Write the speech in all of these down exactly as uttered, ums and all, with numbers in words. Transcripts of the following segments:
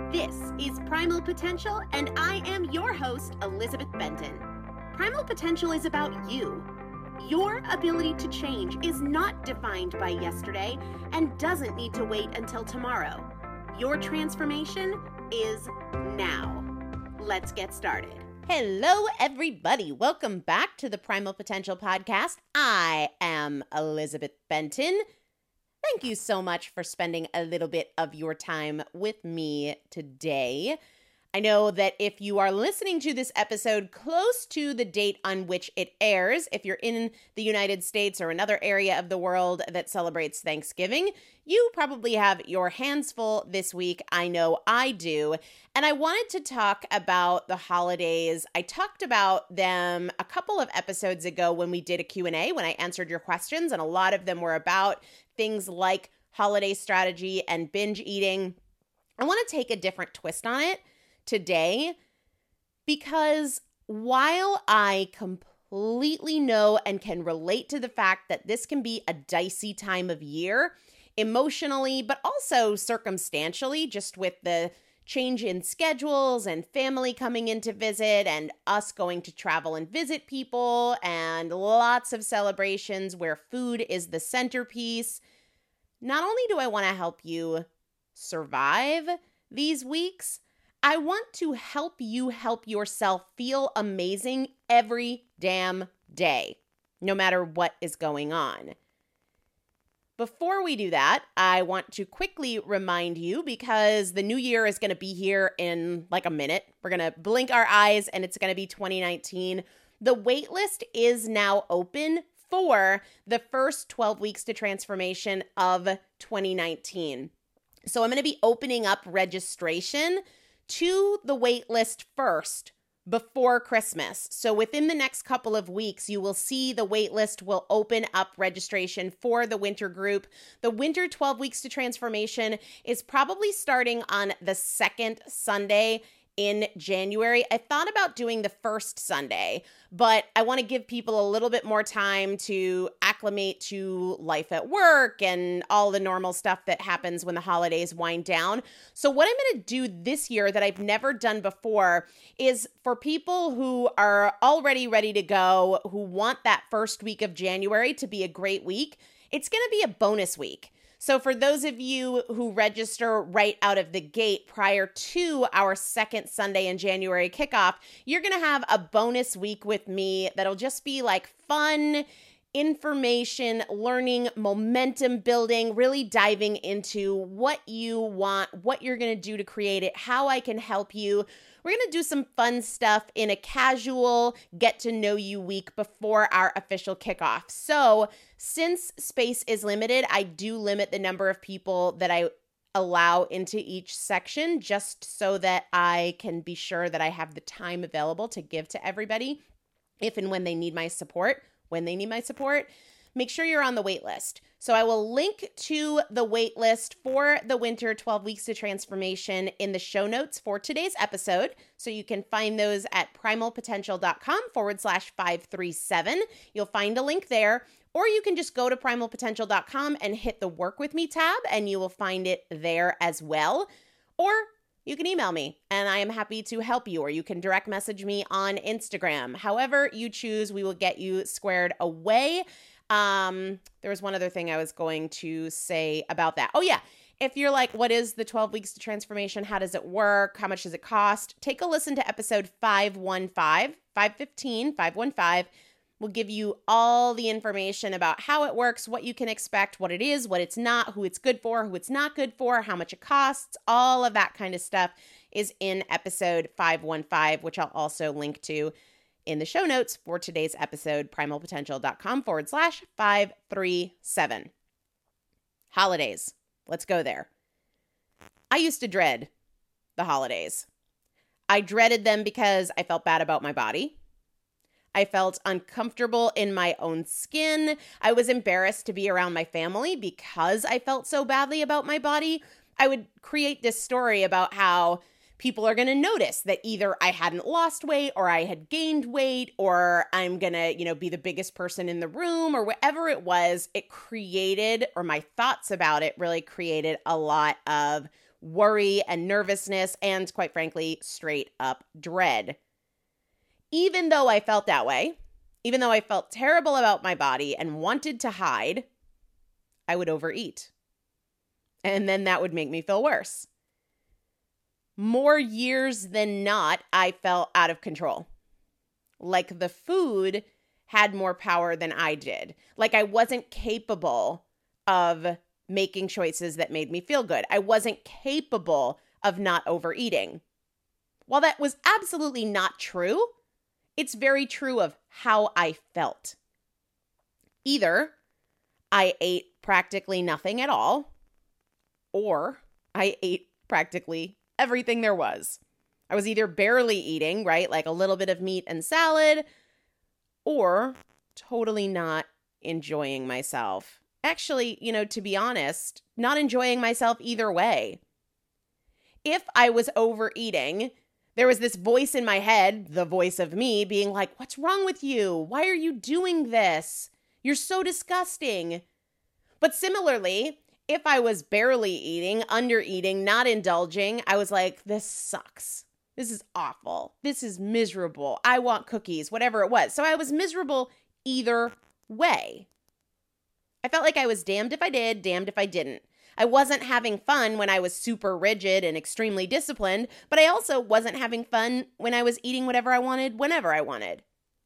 This is Primal Potential, and I am your host, Elizabeth Benton. Primal Potential is about you. Your ability to change is not defined by yesterday and doesn't need to wait until tomorrow. Your transformation is now. Let's get started. Hello, everybody. Welcome back to the Primal Potential Podcast. I am Elizabeth Benton. Thank you so much for spending a little bit of your time with me today. I know that if you are listening to this episode close to the date on which it airs, if you're in the United States or another area of the world that celebrates Thanksgiving, you probably have your hands full this week. I know I do. And I wanted to talk about the holidays. I talked about them a couple of episodes ago when we did a Q and A, when I answered your questions, and a lot of them were about things like holiday strategy and binge eating. I want to take a different twist on it today, because while I completely know and can relate to the fact that this can be a dicey time of year, emotionally, but also circumstantially, just with the change in schedules and family coming in to visit and us going to travel and visit people and lots of celebrations where food is the centerpiece, not only do I want to help you survive these weeks, I want to help you help yourself feel amazing every damn day, no matter what is going on. Before we do that, I want to quickly remind you, because the new year is going to be here in like a minute. We're going to blink our eyes and it's going to be twenty nineteen. The waitlist is now open for the first twelve weeks to transformation of twenty nineteen. So I'm going to be opening up registration to the wait list first before Christmas. So within the next couple of weeks, you will see the wait list will open up registration for the winter group. The winter twelve weeks to transformation is probably starting on the second Sunday in January. I thought about doing the first Sunday, but I want to give people a little bit more time to acclimate to life at work and all the normal stuff that happens when the holidays wind down. So what I'm going to do this year that I've never done before is for people who are already ready to go, who want that first week of January to be a great week, it's going to be a bonus week. So for those of you who register right out of the gate prior to our second Sunday in January kickoff, you're going to have a bonus week with me that'll just be like fun information, learning, momentum building, really diving into what you want, what you're going to do to create it, how I can help you. We're going to do some fun stuff in a casual get to know you week before our official kickoff. So since space is limited, I do limit the number of people that I allow into each section, just so that I can be sure that I have the time available to give to everybody if and when they need my support. When they need my support, make sure you're on the wait list. So I will link to the wait list for the winter twelve weeks to transformation in the show notes for today's episode. So you can find those at primalpotential.com forward slash 537. You'll find a link there, or you can just go to primalpotential dot com and hit the work with me tab and you will find it there as well. Or you can email me and I am happy to help you, or you can direct message me on Instagram. However you choose, we will get you squared away. Um, there was one other thing I was going to say about that. Oh yeah. If you're like, what is the twelve weeks to transformation? How does it work? How much does it cost? Take a listen to episode five fifteen, five fifteen, five fifteen. We'll give you all the information about how it works, what you can expect, what it is, what it's not, who it's good for, who it's not good for, how much it costs. All of that kind of stuff is in episode five fifteen, which I'll also link to in the show notes for today's episode, primalpotential.com forward slash 537. Holidays. Let's go there. I used to dread the holidays. I dreaded them because I felt bad about my body. I felt uncomfortable in my own skin. I was embarrassed to be around my family because I felt so badly about my body. I would create this story about how people are going to notice that either I hadn't lost weight or I had gained weight, or I'm going to, you know, be the biggest person in the room, or whatever it was. It created, or my thoughts about it really created a lot of worry and nervousness and, quite frankly, straight up dread. Even though I felt that way, even though I felt terrible about my body and wanted to hide, I would overeat. And then that would make me feel worse. More years than not, I felt out of control. Like the food had more power than I did. Like I wasn't capable of making choices that made me feel good. I wasn't capable of not overeating. While that was absolutely not true, it's very true of how I felt. Either I ate practically nothing at all, or I ate practically everything there was. I was either barely eating, right, like a little bit of meat and salad, or totally not enjoying myself. Actually, you know, to be honest, not enjoying myself either way. If I was overeating, there was this voice in my head, the voice of me, being like, what's wrong with you? Why are you doing this? You're so disgusting. But similarly, if I was barely eating, under eating, not indulging, I was like, this sucks. This is awful. This is miserable. I want cookies, whatever it was. So I was miserable either way. I felt like I was damned if I did, damned if I didn't. I wasn't having fun when I was super rigid and extremely disciplined, but I also wasn't having fun when I was eating whatever I wanted, whenever I wanted.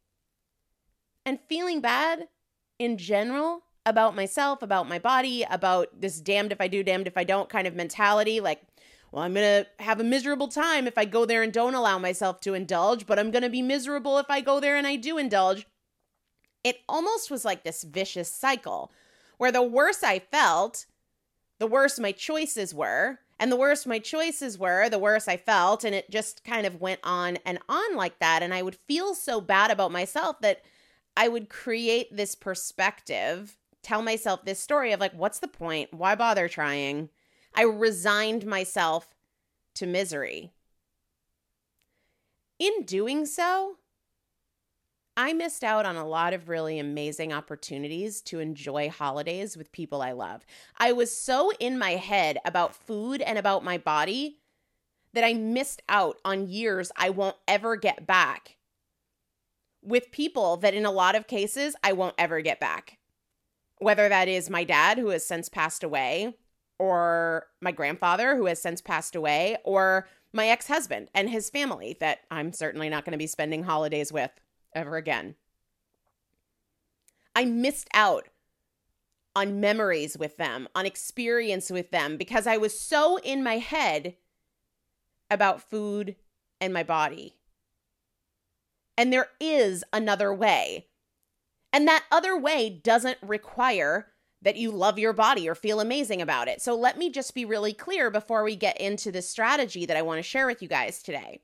And feeling bad in general about myself, about my body, about this damned if I do, damned if I don't kind of mentality, like, well, I'm going to have a miserable time if I go there and don't allow myself to indulge, but I'm going to be miserable if I go there and I do indulge. It almost was like this vicious cycle where the worse I felt, the worse my choices were, and the worse my choices were, the worse I felt, and it just kind of went on and on like that, and I would feel so bad about myself that I would create this perspective, tell myself this story of like, what's the point? Why bother trying? I resigned myself to misery. In doing so, I missed out on a lot of really amazing opportunities to enjoy holidays with people I love. I was so in my head about food and about my body that I missed out on years I won't ever get back with people that in a lot of cases I won't ever get back. Whether that is my dad, who has since passed away, or my grandfather, who has since passed away, or my ex-husband and his family that I'm certainly not going to be spending holidays with ever again. I missed out on memories with them, on experience with them, because I was so in my head about food and my body. And there is another way. And that other way doesn't require that you love your body or feel amazing about it. So let me just be really clear before we get into the strategy that I want to share with you guys today.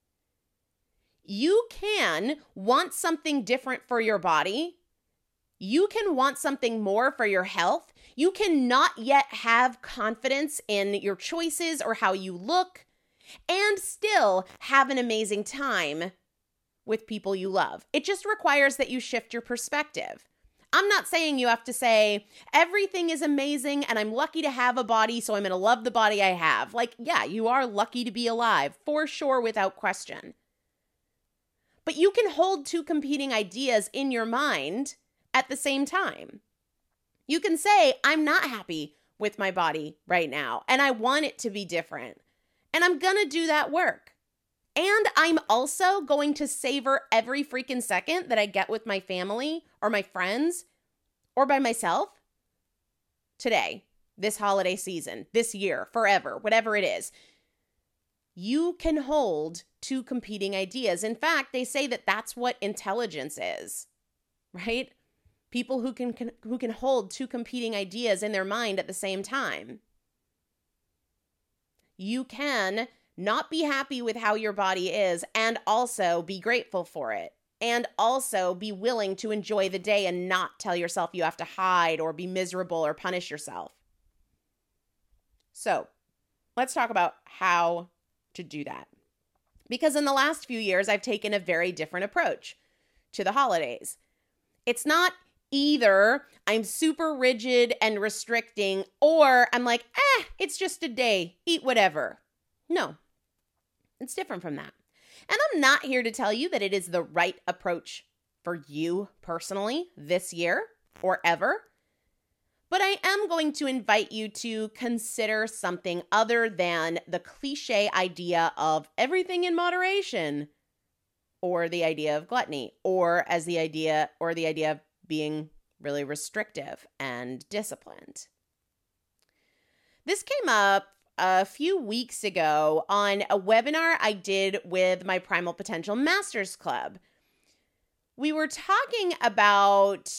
You can want something different for your body. You can want something more for your health. You can not yet have confidence in your choices or how you look, and still have an amazing time with people you love. It just requires that you shift your perspective. I'm not saying you have to say, everything is amazing and I'm lucky to have a body, so I'm going to love the body I have. Like, yeah, you are lucky to be alive, for sure, without question. But you can hold two competing ideas in your mind at the same time. You can say, I'm not happy with my body right now, and I want it to be different. And I'm going to do that work. And I'm also going to savor every freaking second that I get with my family or my friends or by myself today, this holiday season, this year, forever, whatever it is. You can hold two competing ideas. In fact, they say that that's what intelligence is, right? People who can, can who can hold two competing ideas in their mind at the same time. You can not be happy with how your body is and also be grateful for it, and also be willing to enjoy the day and not tell yourself you have to hide or be miserable or punish yourself. So let's talk about how to do that. Because in the last few years, I've taken a very different approach to the holidays. It's not Either I'm super rigid and restricting, or I'm like, eh, it's just a day, eat whatever. No, it's different from that. And I'm not here to tell you that it is the right approach for you personally this year or ever. But I am going to invite you to consider something other than the cliche idea of everything in moderation, or the idea of gluttony, or as the idea or the idea of being really restrictive and disciplined. This came up a few weeks ago on a webinar I did with my Primal Potential Masters Club. We were talking about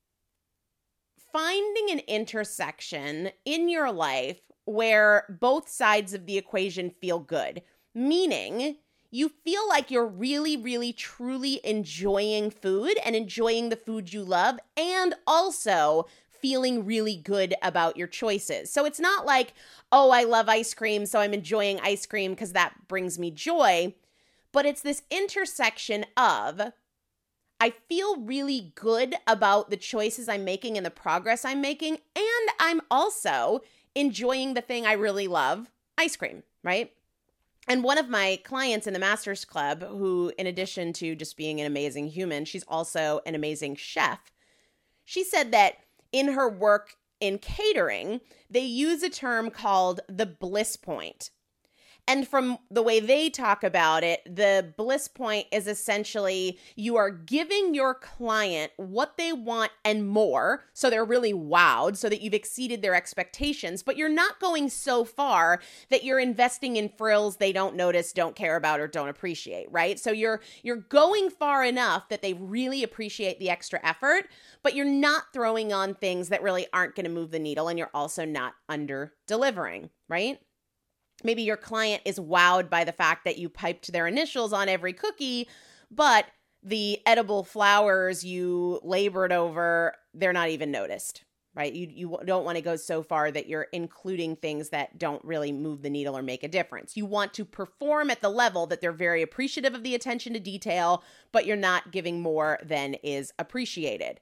finding an intersection in your life where both sides of the equation feel good, meaning you feel like you're really, really, truly enjoying food and enjoying the food you love, and also feeling really good about your choices. So it's not like, oh, I love ice cream, so I'm enjoying ice cream because that brings me joy. But it's this intersection of, I feel really good about the choices I'm making and the progress I'm making, and I'm also enjoying the thing I really love, ice cream, right? And one of my clients in the Masters Club, who in addition to just being an amazing human, she's also an amazing chef, she said that in her work in catering, they use a term called the bliss point. And from the way they talk about it, the bliss point is essentially you are giving your client what they want and more, so they're really wowed, so that you've exceeded their expectations, but you're not going so far that you're investing in frills they don't notice, don't care about, or don't appreciate, right? So you're you're going far enough that they really appreciate the extra effort, but you're not throwing on things that really aren't going to move the needle, and you're also not under-delivering, right? Maybe your client is wowed by the fact that you piped their initials on every cookie, but the edible flowers you labored over, they're not even noticed, right? You you don't want to go so far that you're including things that don't really move the needle or make a difference. You want to perform at the level that they're very appreciative of the attention to detail, but you're not giving more than is appreciated.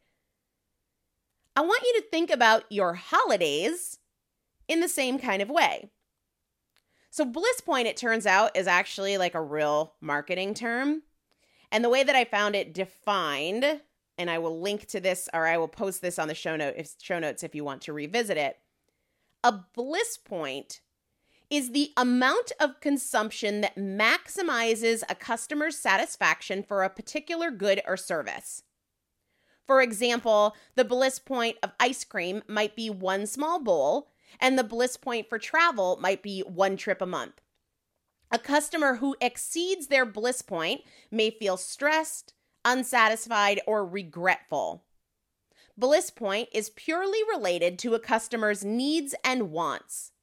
I want you to think about your holidays in the same kind of way. So bliss point, it turns out, is actually like a real marketing term. And the way that I found it defined, and I will link to this, or I will post this on the show, note, if, show notes if you want to revisit it. A bliss point is the amount of consumption that maximizes a customer's satisfaction for a particular good or service. For example, the bliss point of ice cream might be one small bowl, and the bliss point for travel might be one trip a month. A customer who exceeds their bliss point may feel stressed, unsatisfied, or regretful. Bliss point is purely related to a customer's needs and wants.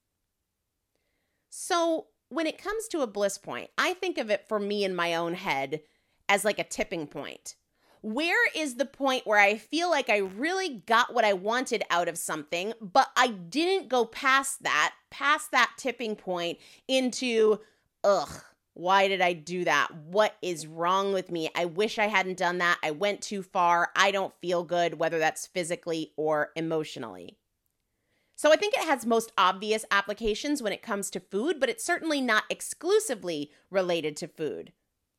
So when it comes to a bliss point, I think of it for me in my own head as like a tipping point. Where is the point where I feel like I really got what I wanted out of something, but I didn't go past that, past that tipping point into, ugh, why did I do that? What is wrong with me? I wish I hadn't done that. I went too far. I don't feel good, whether that's physically or emotionally. So I think it has most obvious applications when it comes to food, but it's certainly not exclusively related to food.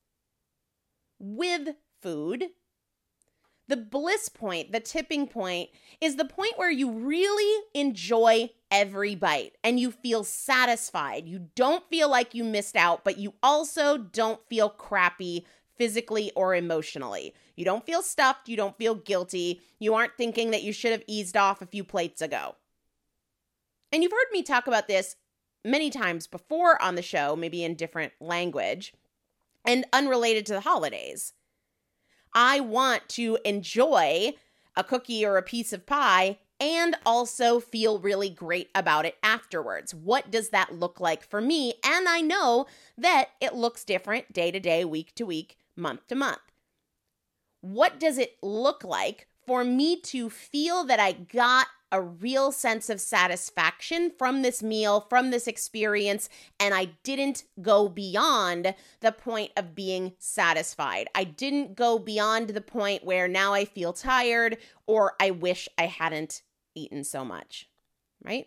With food, the bliss point, the tipping point, is the point where you really enjoy every bite and you feel satisfied. You don't feel like you missed out, but you also don't feel crappy physically or emotionally. You don't feel stuffed. You don't feel guilty. You aren't thinking that you should have eased off a few plates ago. And you've heard me talk about this many times before on the show, maybe in different language and unrelated to the holidays. I want to enjoy a cookie or a piece of pie and also feel really great about it afterwards. What does that look like for me? And I know that it looks different day to day, week to week, month to month. What does it look like for me to feel that I got a real sense of satisfaction from this meal, from this experience, and I didn't go beyond the point of being satisfied. I didn't go beyond the point where now I feel tired or I wish I hadn't eaten so much, right?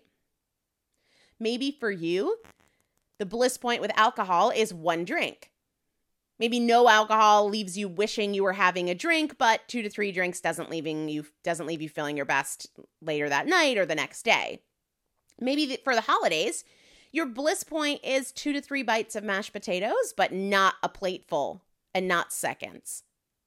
Maybe for you, the bliss point with alcohol is one drink. Maybe no alcohol leaves you wishing you were having a drink, but two to three drinks doesn't leaving you doesn't leave you feeling your best later that night or the next day. Maybe for the holidays, your bliss point is two to three bites of mashed potatoes, but not a plateful and not seconds.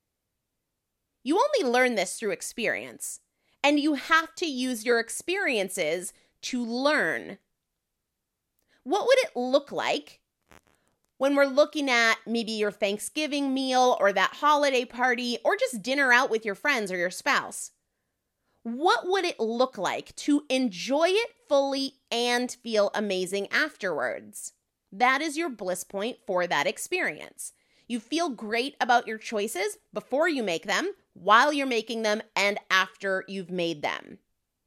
You only learn this through experience, and you have to use your experiences to learn. What would it look like when we're looking at maybe your Thanksgiving meal or that holiday party or just dinner out with your friends or your spouse? What would it look like to enjoy it fully and feel amazing afterwards? That is your bliss point for that experience. You feel great about your choices before you make them, while you're making them, and after you've made them.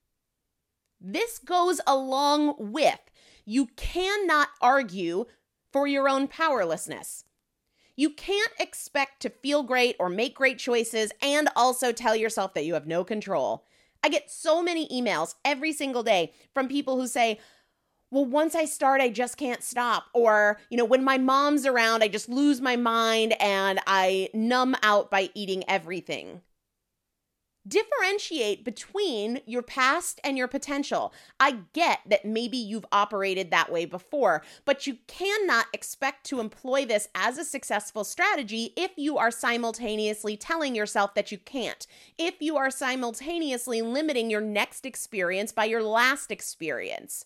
This goes along with you cannot argue for your own powerlessness. You can't expect to feel great or make great choices and also tell yourself that you have no control. I get so many emails every single day from people who say, well, once I start, I just can't stop. Or, you know, when my mom's around, I just lose my mind and I numb out by eating everything. Differentiate between your past and your potential. I get that maybe you've operated that way before, but you cannot expect to employ this as a successful strategy if you are simultaneously telling yourself that you can't, if you are simultaneously limiting your next experience by your last experience.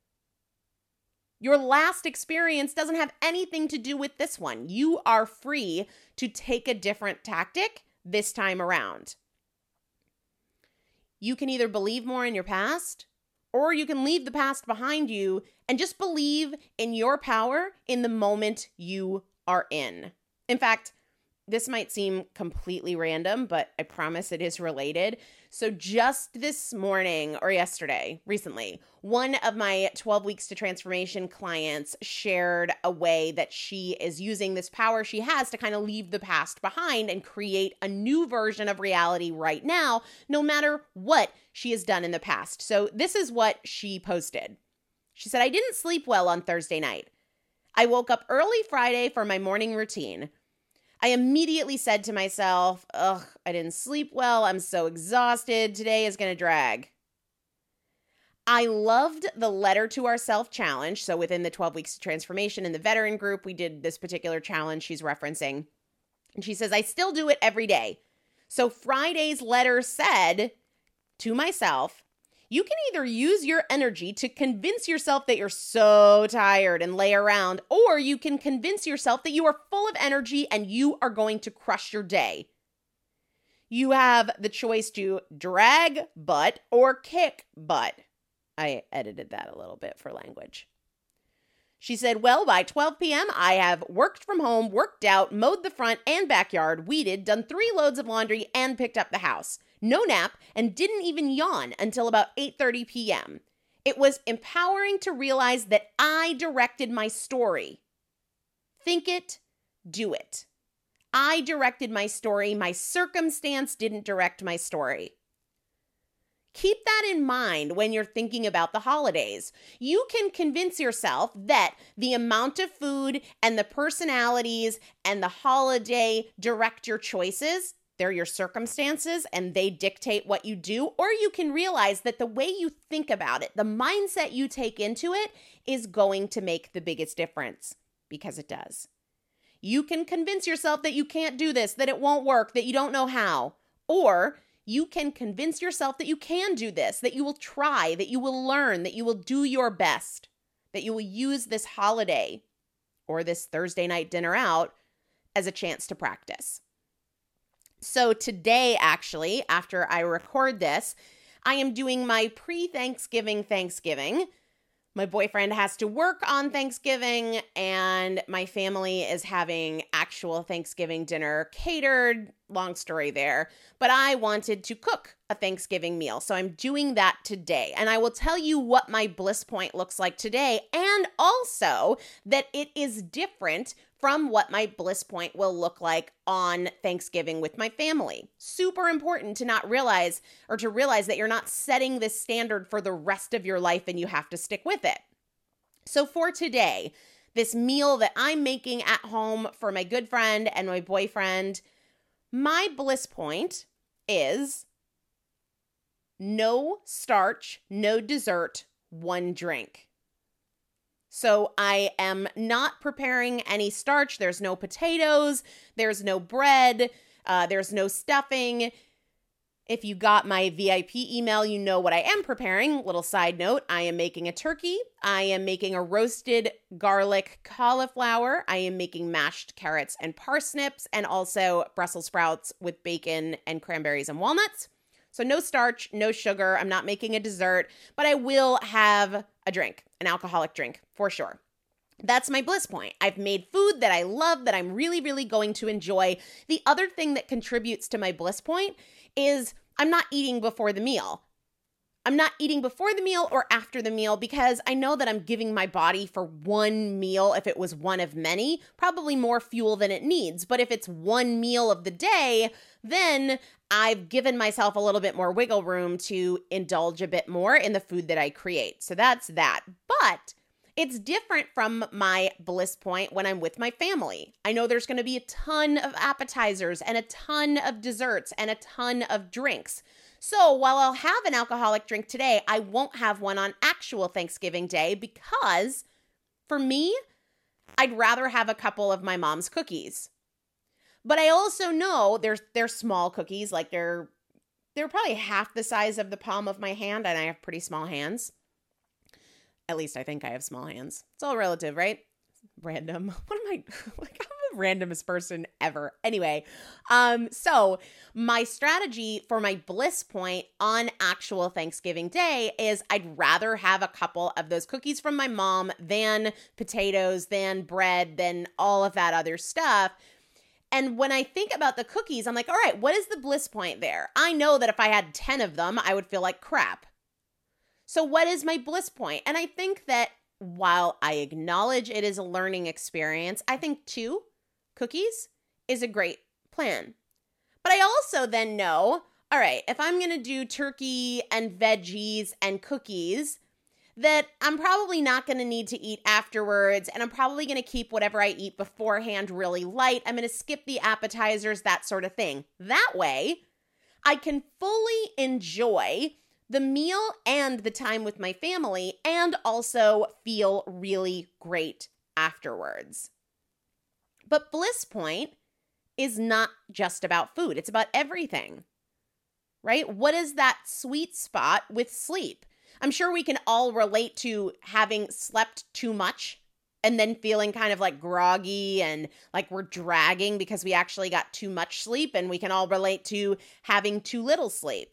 Your last experience doesn't have anything to do with this one. You are free to take a different tactic this time around. You can either believe more in your past, or you can leave the past behind you and just believe in your power in the moment you are in. In fact, this might seem completely random, but I promise it is related. So just this morning or yesterday, recently, one of my twelve Weeks to Transformation clients shared a way that she is using this power she has to kind of leave the past behind and create a new version of reality right now, no matter what she has done in the past. So this is what she posted. She said, I didn't sleep well on Thursday night. I woke up early Friday for my morning routine. I immediately said to myself, ugh, I didn't sleep well. I'm so exhausted. Today is going to drag. I loved the Letter to Ourself challenge. So within the twelve Weeks to Transformation in the veteran group, we did this particular challenge she's referencing. And she says, I still do it every day. So Friday's letter said to myself, you can either use your energy to convince yourself that you're so tired and lay around, or you can convince yourself that you are full of energy and you are going to crush your day. You have the choice to drag butt or kick butt. I edited that a little bit for language. She said, well, by twelve p.m., I have worked from home, worked out, mowed the front and backyard, weeded, done three loads of laundry, and picked up the house. No nap, and didn't even yawn until about eight thirty p.m. It was empowering to realize that I directed my story. Think it, do it. I directed my story. My circumstance didn't direct my story. Keep that in mind when you're thinking about the holidays. You can convince yourself that the amount of food and the personalities and the holiday direct your choices. They're your circumstances and they dictate what you do. Or you can realize that the way you think about it, the mindset you take into it, is going to make the biggest difference, because it does. You can convince yourself that you can't do this, that it won't work, that you don't know how. Or you can convince yourself that you can do this, that you will try, that you will learn, that you will do your best, that you will use this holiday or this Thursday night dinner out as a chance to practice. So today, actually, after I record this, I am doing my pre-Thanksgiving Thanksgiving. My boyfriend has to work on Thanksgiving, and my family is having actual Thanksgiving dinner catered long story there, but I wanted to cook a Thanksgiving meal. So I'm doing that today. And I will tell you what my bliss point looks like today, and also that it is different from what my bliss point will look like on Thanksgiving with my family. Super important to not realize or to realize that you're not setting this standard for the rest of your life and you have to stick with it. So for today, this meal that I'm making at home for my good friend and my boyfriend, my bliss point is no starch, no dessert, one drink. So I am not preparing any starch. There's no potatoes. There's no bread. Uh, there's no stuffing. If you got my V I P email, you know what I am preparing. Little side note, I am making a turkey. I am making a roasted garlic cauliflower. I am making mashed carrots and parsnips, and also Brussels sprouts with bacon and cranberries and walnuts. So no starch, no sugar. I'm not making a dessert, but I will have a drink, an alcoholic drink for sure. That's my bliss point. I've made food that I love, that I'm really, really going to enjoy. The other thing that contributes to my bliss point is I'm not eating before the meal. I'm not eating before the meal or after the meal because I know that I'm giving my body for one meal, if it was one of many, probably more fuel than it needs. But if it's one meal of the day, then I've given myself a little bit more wiggle room to indulge a bit more in the food that I create. So that's that. But it's different from my bliss point when I'm with my family. I know there's going to be a ton of appetizers and a ton of desserts and a ton of drinks. So while I'll have an alcoholic drink today, I won't have one on actual Thanksgiving Day because for me, I'd rather have a couple of my mom's cookies. But I also know there's they're small cookies, like they're they're probably half the size of the palm of my hand, and I have pretty small hands. At least I think I have small hands. It's all relative, right? Random. What am I like? I'm the randomest person ever. Anyway, um, so my strategy for my bliss point on actual Thanksgiving Day is I'd rather have a couple of those cookies from my mom than potatoes, than bread, than all of that other stuff. And when I think about the cookies, I'm like, all right, what is the bliss point there? I know that if I had ten of them, I would feel like crap. So what is my bliss point? And I think that while I acknowledge it is a learning experience, I think two cookies is a great plan. But I also then know, all right, if I'm going to do turkey and veggies and cookies, that I'm probably not going to need to eat afterwards, and I'm probably going to keep whatever I eat beforehand really light. I'm going to skip the appetizers, that sort of thing. That way, I can fully enjoy the meal and the time with my family and also feel really great afterwards. But bliss point is not just about food. It's about everything, right? What is that sweet spot with sleep? I'm sure we can all relate to having slept too much and then feeling kind of like groggy and like we're dragging because we actually got too much sleep, and we can all relate to having too little sleep.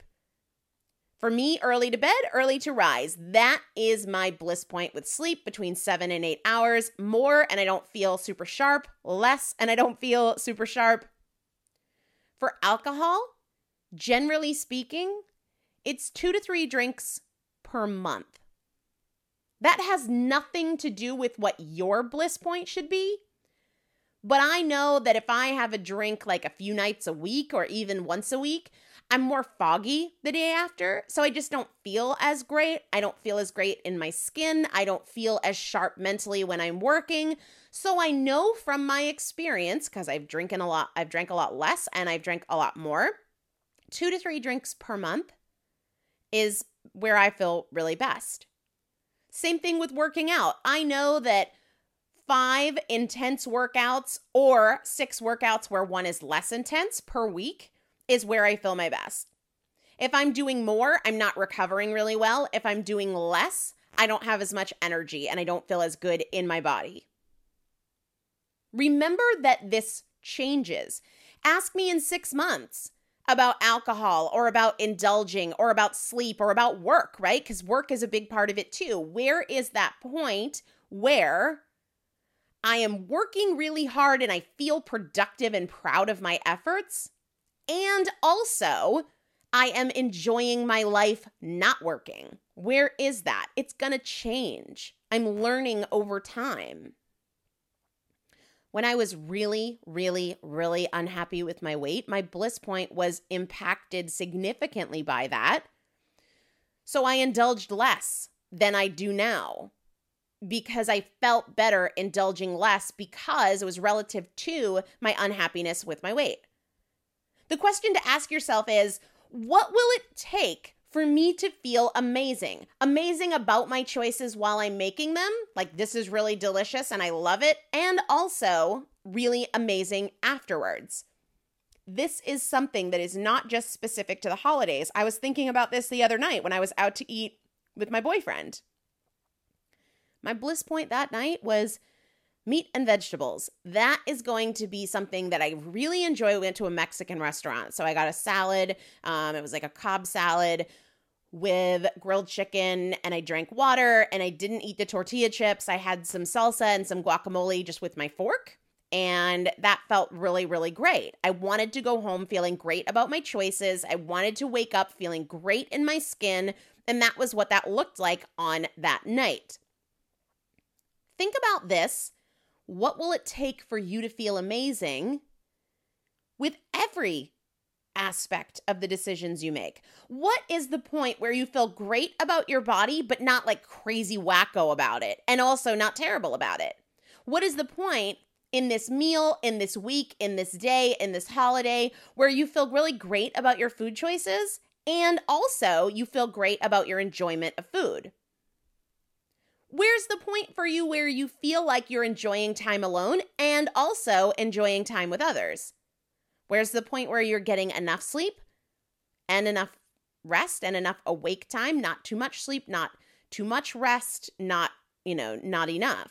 For me, early to bed, early to rise. That is my bliss point with sleep, between seven and eight hours. More and I don't feel super sharp. Less and I don't feel super sharp. For alcohol, generally speaking, it's two to three drinks per month. That has nothing to do with what your bliss point should be. But I know that if I have a drink like a few nights a week or even once a week, I'm more foggy the day after, so I just don't feel as great. I don't feel as great in my skin. I don't feel as sharp mentally when I'm working. So I know from my experience, because I've drinking a lot, I've drank a lot less and I've drank a lot more, two to three drinks per month is where I feel really best. Same thing with working out. I know that five intense workouts or six workouts where one is less intense per week is where I feel my best. If I'm doing more, I'm not recovering really well. If I'm doing less, I don't have as much energy and I don't feel as good in my body. Remember that this changes. Ask me in six months about alcohol or about indulging or about sleep or about work, right? Because work is a big part of it too. Where is that point where I am working really hard and I feel productive and proud of my efforts, And also, I am enjoying my life not working. Where is that? It's going to change. I'm learning over time. When I was really, really, really unhappy with my weight, my bliss point was impacted significantly by that. So I indulged less than I do now because I felt better indulging less because it was relative to my unhappiness with my weight. The question to ask yourself is, what will it take for me to feel amazing? Amazing about my choices while I'm making them, like this is really delicious and I love it, and also really amazing afterwards. This is something that is not just specific to the holidays. I was thinking about this the other night when I was out to eat with my boyfriend. My bliss point that night was meat and vegetables. That is going to be something that I really enjoy. We went to a Mexican restaurant. So I got a salad. Um, it was like a Cobb salad with grilled chicken, and I drank water, and I didn't eat the tortilla chips. I had some salsa and some guacamole just with my fork, and that felt really, really great. I wanted to go home feeling great about my choices. I wanted to wake up feeling great in my skin, and that was what that looked like on that night. Think about this. What will it take for you to feel amazing with every aspect of the decisions you make? What is the point where you feel great about your body, but not like crazy wacko about it, and also not terrible about it? What is the point in this meal, in this week, in this day, in this holiday, where you feel really great about your food choices, and also you feel great about your enjoyment of food? Where's the point for you where you feel like you're enjoying time alone and also enjoying time with others? Where's the point where you're getting enough sleep and enough rest and enough awake time? Not too much sleep, not too much rest, not, you know, not enough.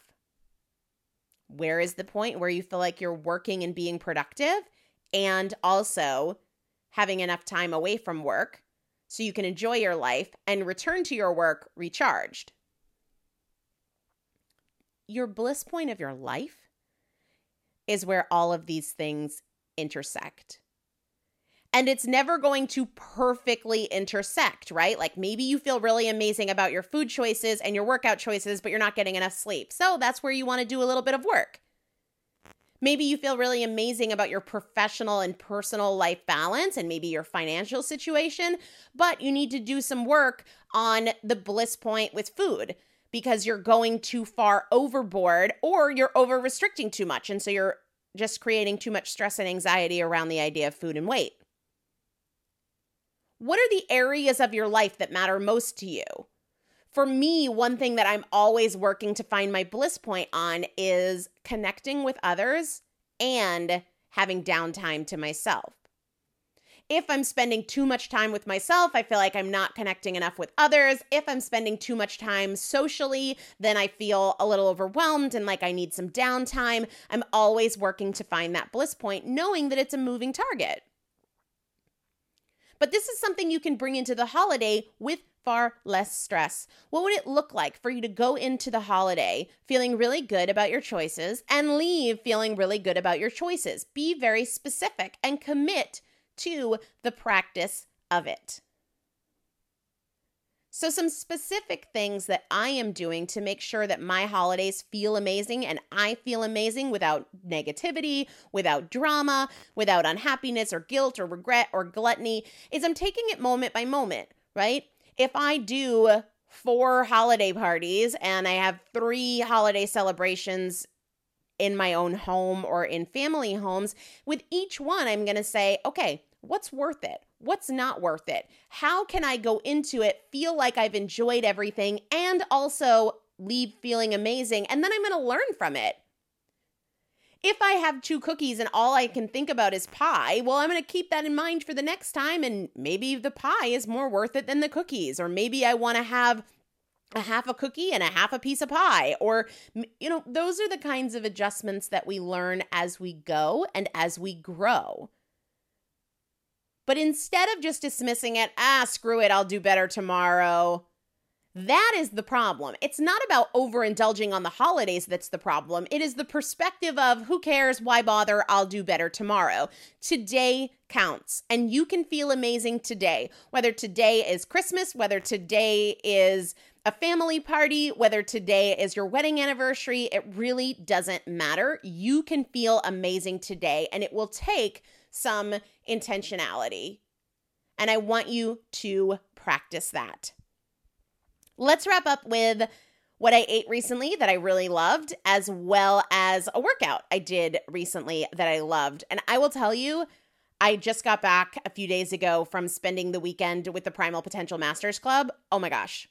Where is the point where you feel like you're working and being productive and also having enough time away from work so you can enjoy your life and return to your work recharged? Your bliss point of your life is where all of these things intersect. And it's never going to perfectly intersect, right? Like maybe you feel really amazing about your food choices and your workout choices, but you're not getting enough sleep. So that's where you want to do a little bit of work. Maybe you feel really amazing about your professional and personal life balance and maybe your financial situation, but you need to do some work on the bliss point with food, because you're going too far overboard or you're over restricting too much. And so you're just creating too much stress and anxiety around the idea of food and weight. What are the areas of your life that matter most to you? For me, one thing that I'm always working to find my bliss point on is connecting with others and having downtime to myself. If I'm spending too much time with myself, I feel like I'm not connecting enough with others. If I'm spending too much time socially, then I feel a little overwhelmed and like I need some downtime. I'm always working to find that bliss point, knowing that it's a moving target. But this is something you can bring into the holiday with far less stress. What would it look like for you to go into the holiday feeling really good about your choices and leave feeling really good about your choices? Be very specific and commit to the practice of it. So some specific things that I am doing to make sure that my holidays feel amazing and I feel amazing without negativity, without drama, without unhappiness or guilt or regret or gluttony is I'm taking it moment by moment, right? If I do four holiday parties and I have three holiday celebrations in my own home or in family homes, with each one, I'm going to say, okay, what's worth it? What's not worth it? How can I go into it, feel like I've enjoyed everything, and also leave feeling amazing? And then I'm going to learn from it. If I have two cookies and all I can think about is pie, well, I'm going to keep that in mind for the next time, and maybe the pie is more worth it than the cookies, or maybe I want to have a half a cookie and a half a piece of pie, or, you know, those are the kinds of adjustments that we learn as we go and as we grow. But instead of just dismissing it, ah, screw it, I'll do better tomorrow, That is the problem. It's not about overindulging on the holidays that's the problem. It is the perspective of who cares, why bother, I'll do better tomorrow. Today counts, and you can feel amazing today. Whether today is Christmas, whether today is a family party, whether today is your wedding anniversary, it really doesn't matter. You can feel amazing today, and it will take some intentionality. And I want you to practice that. Let's wrap up with what I ate recently that I really loved, as well as a workout I did recently that I loved. And I will tell you, I just got back a few days ago from spending the weekend with the Primal Potential Masters Club. Oh my gosh.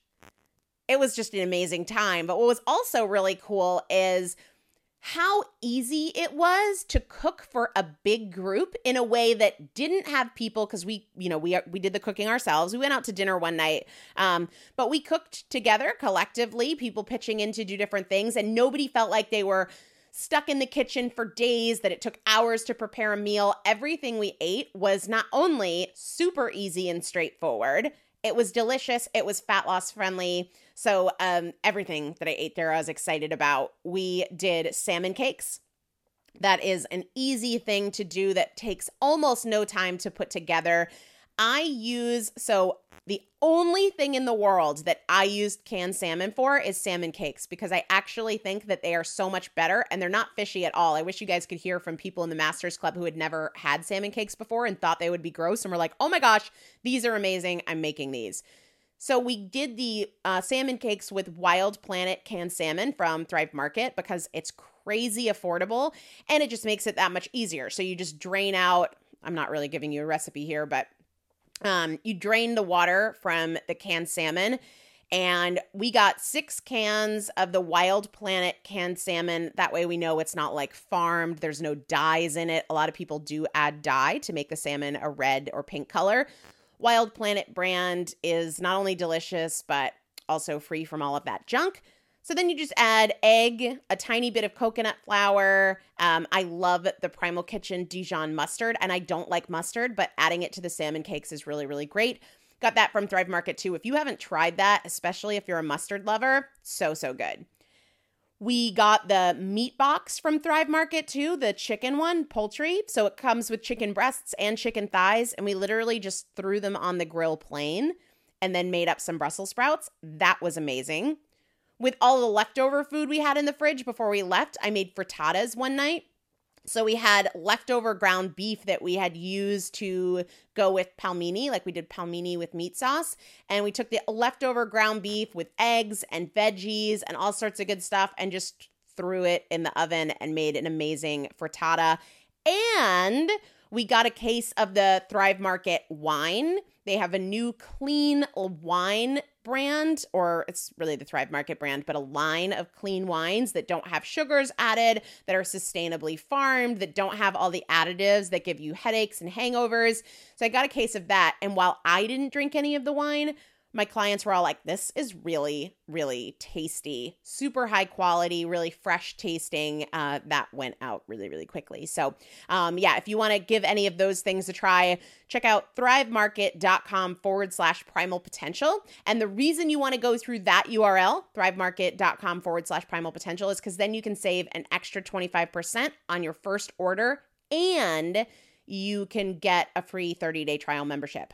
It was just an amazing time. But what was also really cool is how easy it was to cook for a big group in a way that didn't have people, because we, you know, we we did the cooking ourselves. We went out to dinner one night, um, but we cooked together collectively, people pitching in to do different things, and nobody felt like they were stuck in the kitchen for days, that it took hours to prepare a meal. Everything we ate was not only super easy and straightforward, it was delicious, it was fat loss friendly. So um, everything that I ate there, I was excited about. We did salmon cakes. That is an easy thing to do that takes almost no time to put together. I use, so the only thing in the world that I used canned salmon for is salmon cakes, because I actually think that they are so much better and they're not fishy at all. I wish you guys could hear from people in the Masters Club who had never had salmon cakes before and thought they would be gross and were like, oh my gosh, these are amazing. I'm making these. So we did the uh, salmon cakes with Wild Planet canned salmon from Thrive Market because it's crazy affordable and it just makes it that much easier. So you just drain out, I'm not really giving you a recipe here, but um, you drain the water from the canned salmon, and we got six cans of the Wild Planet canned salmon. That way we know it's not like farmed. There's no dyes in it. A lot of people do add dye to make the salmon a red or pink color. Wild Planet brand is not only delicious, but also free from all of that junk. So then you just add egg, a tiny bit of coconut flour. Um, I love the Primal Kitchen Dijon mustard, and I don't like mustard, but adding it to the salmon cakes is really, really great. Got that from Thrive Market too. If you haven't tried that, especially if you're a mustard lover, so, so good. We got the meat box from Thrive Market too, the chicken one, poultry. So it comes with chicken breasts and chicken thighs, and we literally just threw them on the grill plain and then made up some Brussels sprouts. That was amazing. With all the leftover food we had in the fridge before we left, I made frittatas one night. So we had leftover ground beef that we had used to go with palmini, like we did palmini with meat sauce. And we took the leftover ground beef with eggs and veggies and all sorts of good stuff and just threw it in the oven and made an amazing frittata. And we got a case of the Thrive Market wine. They have a new clean wine brand, or it's really the Thrive Market brand, but a line of clean wines that don't have sugars added, that are sustainably farmed, that don't have all the additives that give you headaches and hangovers. So I got a case of that. And while I didn't drink any of the wine, my clients were all like, this is really, really tasty, super high quality, really fresh tasting. Uh, that went out really, really quickly. So um, yeah, if you want to give any of those things a try, check out thrivemarket.com forward slash primal potential. And the reason you want to go through that U R L, thrivemarket.com forward slash primal potential, is because then you can save an extra twenty-five percent on your first order, and you can get a free thirty-day trial membership.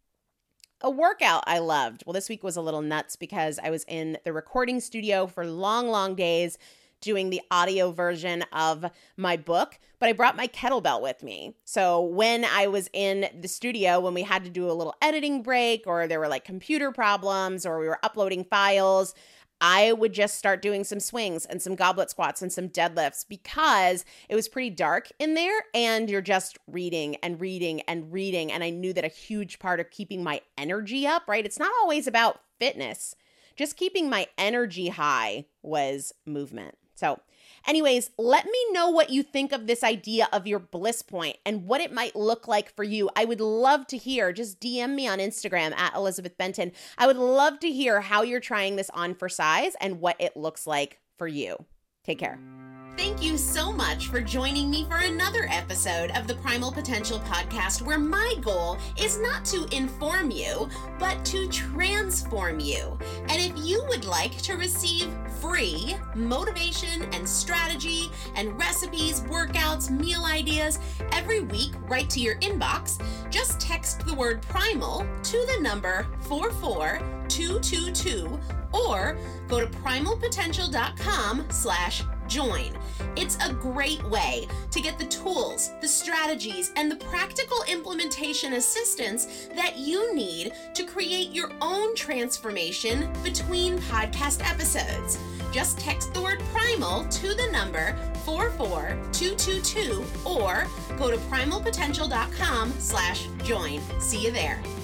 A workout I loved. Well, this week was a little nuts because I was in the recording studio for long, long days doing the audio version of my book, but I brought my kettlebell with me. So when I was in the studio, when we had to do a little editing break, or there were like computer problems, or we were uploading files, I would just start doing some swings and some goblet squats and some deadlifts, because it was pretty dark in there and you're just reading and reading and reading. And I knew that a huge part of keeping my energy up, right? It's not always about fitness. Just keeping my energy high was movement. So anyways, let me know what you think of this idea of your bliss point and what it might look like for you. I would love to hear. Just D M me on Instagram at Elizabeth Benton. I would love to hear how you're trying this on for size and what it looks like for you. Take care. Thank you so much for joining me for another episode of the Primal Potential Podcast, where my goal is not to inform you, but to transform you. And if you would like to receive free motivation and strategy and recipes, workouts, meal ideas every week right to your inbox, just text the word primal to the number four four two two two or go to primal potential dot com slash join. It's a great way to get the tools, the strategies, and the practical implementation assistance that you need to create your own transformation between podcast episodes. Just text the word primal to the number four four two two two or go to primal potential dot com slash join. See you there.